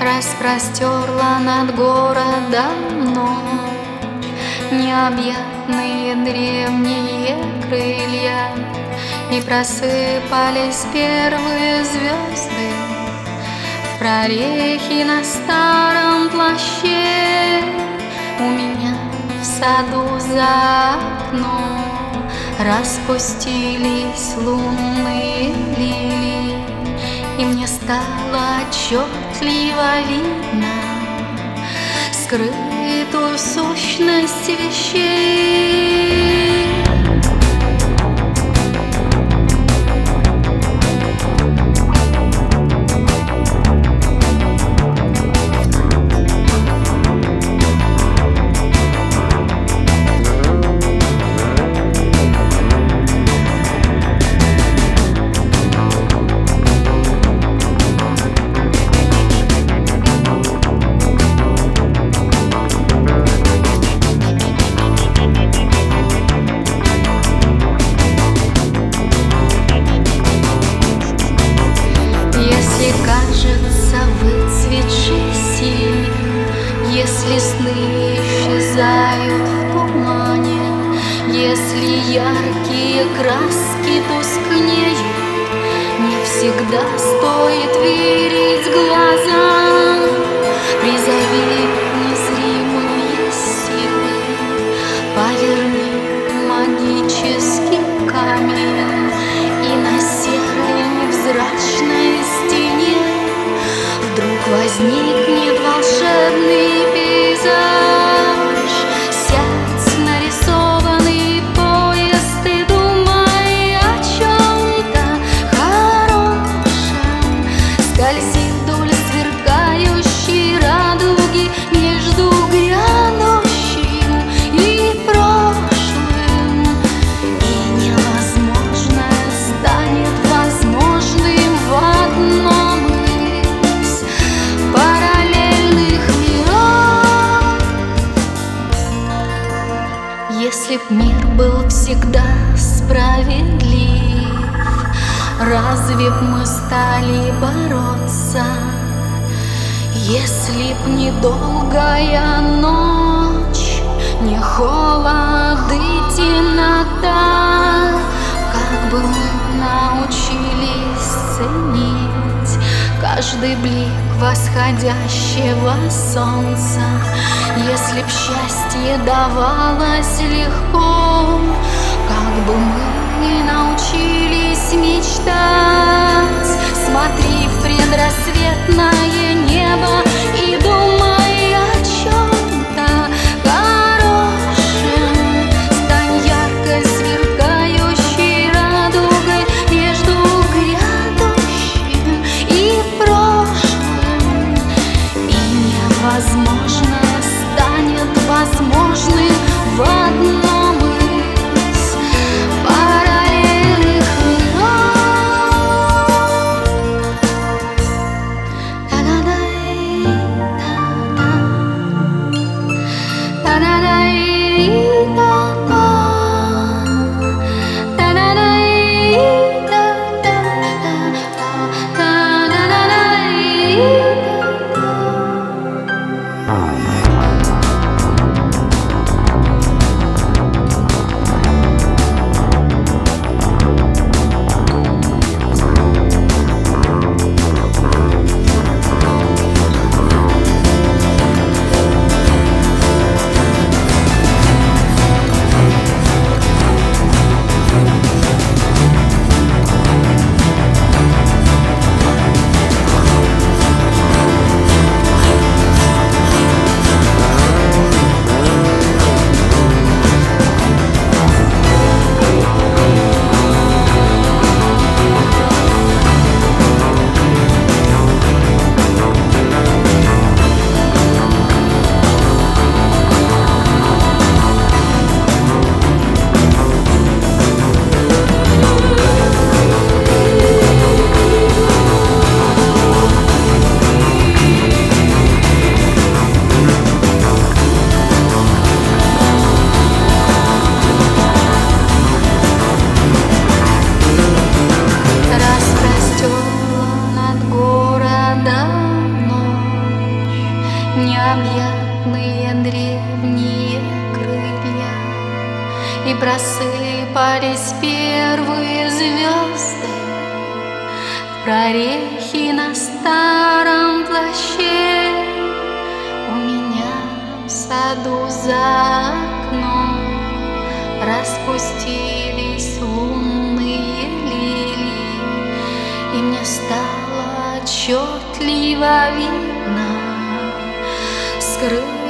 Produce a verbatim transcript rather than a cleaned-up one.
распростерла над городом ночь необъятные древние крылья, и просыпались первые звезды в прорехи на старом плаще. У меня в саду за окном распустились лунные лилии, и мне стало отчетливо видно скрытую сущность вещей. Кажется, выцветший синим, если сны исчезают в тумане, если яркие краски тускнеют, не всегда стоит верить глазам. Призови незримые силы, поверни магический камень, и на серой невзрачной стене вдруг возникнет волшебный пейзаж. Сядь в нарисованный поезд и думай о чем-то хорошем. Скользи вдоль сверкающей радуги между грядущим и прошлым, и невозможное станет возможным в одном из параллельных миров. Если б мир был всегда справедлив, разве б мы стали бороться? Если б не долгая ночь, не холод и темнота, как бы мы научились ценить каждый блик восходящего солнца. Если б счастье давалось легко, как бы мы научились мечтать. Смотри в предрассветное небо и думай о чем-то хорошем. Стань ярко сверкающей радугой между грядущим и прошлым, и невозможное станет возможным в одном из параллельных миров. просыпались первые звезды, прорехи на старом плаще. У меня в саду за окном распустились лунные лилии, и мне стало отчетливо видно скрытое